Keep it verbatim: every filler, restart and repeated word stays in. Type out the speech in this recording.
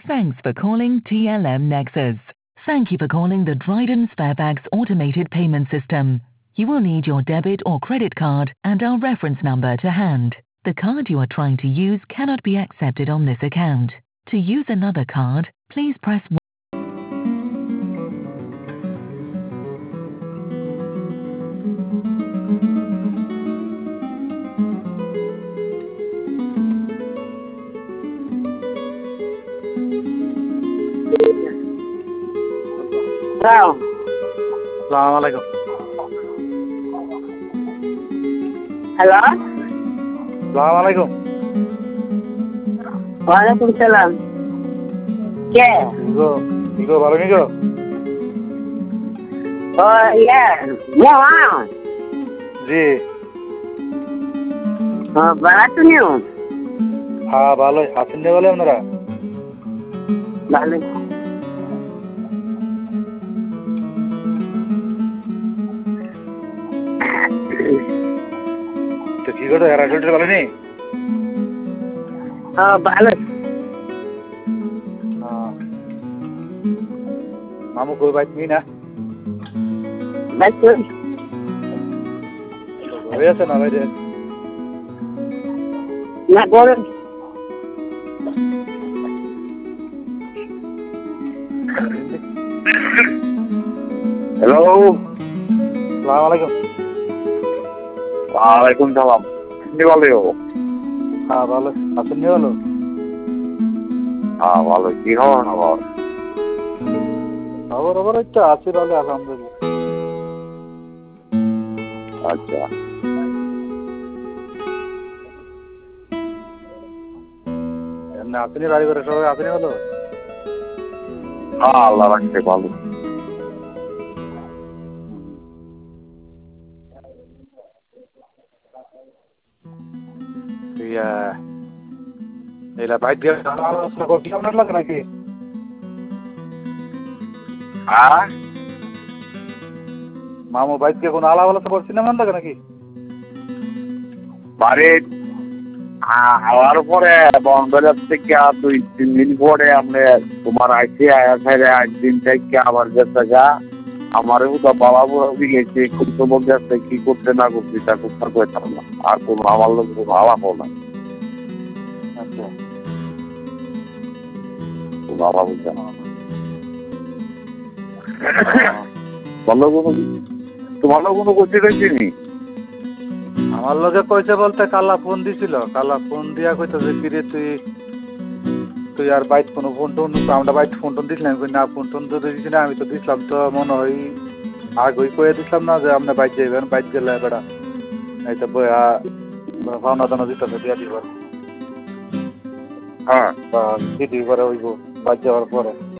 Thanks for calling T L M Nexus. Thank you for calling the Dryden Sparebags automated payment system. You will need your debit or credit card and our reference number to hand. The card you are trying to use cannot be accepted on this account. To use another card, please press one. Hello. Assalamu alaikum. Hello. Assalamu alaikum. Walaikum salam. K? Igo, Igo ভালো নিগো? ও ইয়া, ইয়া। জি। ও ভালো তুমিও? হ্যাঁ ভালোই। আছেন না বলে আপনারা? ভালো। তো কি করে এরা চলতে ভালো নেই? ও ভালো। মামু কই বাইক নি না? বাইক কই? ঘরে আছে না বাইরে? না ঘরে। হ্যালো। আসসালামু আলাইকুম। ওয়ালাইকুম সালাম। আপনি ভালো? হ্যাঁ ভালো। আছেন না ভালো? হ্যাঁ ভালো। কি খবর খবর? খবর খবর এই তো আছি ভালো আলহামদুলিল্লাহ। আচ্ছা। এমনি আপনি বাড়ি করে সবাই আপনি ভালো? হ্যাঁ আল্লাহ রাখতে ভালো। ইয়া এলা বাইক দিয়ে আলোচনা করতে আপনার লাগে নাকি? হ্যাঁ মামু বাইক দিয়ে কোনো আলাপ আলোচনা করছি না লাগে নাকি? বাড়ি হওয়ার পরে বন্ধের থেকে দুই তিন দিন পরে আপনি তোমার আইসি আয়া ফেরে একদিন থেকে আবার গেছে গা আমারও তো বাবা বুড়ো গেছে কুটুম্ব গেছে কি করতে না করতে তা করতে করতাম না আর কোনো আমার লোক কোনো আলাপও না। আচ্ছা বাবা বুঝছে না বললো কোনো তোমার লোক কোনো করতে পেরেছি নি? আমার লগে কইছে বলতে কালা ফোন দিছিল, কালা ফোন দিয়া কইতো যে কিরে তুই তুই আর বাইক কোনো ফোন টোন আমরা বাইক ফোন টোন দিছিলাম না ফোন টোন তো দিছি না আমি তো দিছিলাম তো মনে হয় আগেই কয়ে দিছিলাম না যে আপনি বাইক যাইবেন বাইক গেলে বেড়া এই তো বইয়া ভাওনা দানা দিতেছে দিয়া দিবার হ্যাঁ বা দিদি করে হইব বাইক যাওয়ার পরে